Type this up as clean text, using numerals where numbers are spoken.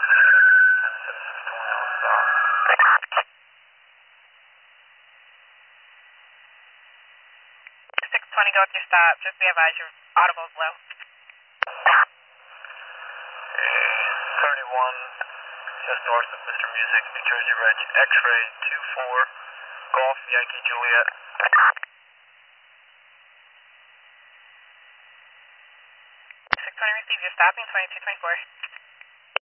620, go with your stop. Just be advised your audible's low. 31, just north of Mr. Music, New Jersey Reg, X-ray 24, Golf Yankee Juliet. 620, receive your stopping, 2224.